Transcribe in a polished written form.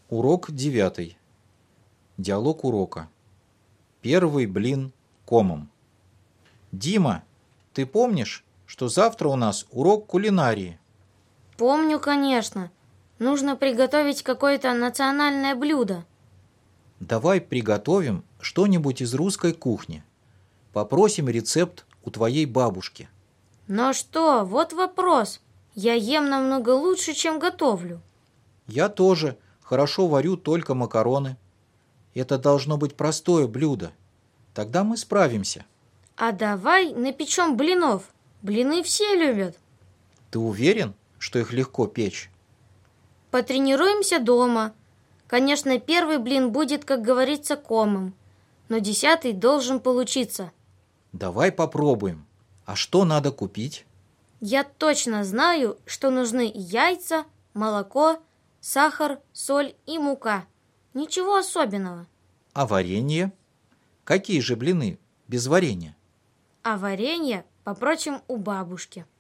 Урок 9. Диалог урока. Первый блин комом. Дима, ты помнишь, что завтра у нас урок кулинарии? Помню, конечно. Нужно приготовить какое-то национальное блюдо. Давай приготовим что-нибудь из русской кухни. Попросим рецепт у твоей бабушки. Но что, вот вопрос. Я ем намного лучше, чем готовлю. Я тоже хорошо варю только макароны. Это должно быть простое блюдо. Тогда мы справимся. А давай напечем блинов. Блины все любят. Ты уверен, что их легко печь? Потренируемся дома. Конечно, первый блин будет, как говорится, комом. Но 10-й должен получиться. Давай попробуем. А что надо купить? Я точно знаю, что нужны яйца, молоко, сахар, соль и мука. Ничего особенного. А варенье? Какие же блины без варенья? А варенье попросим у бабушки.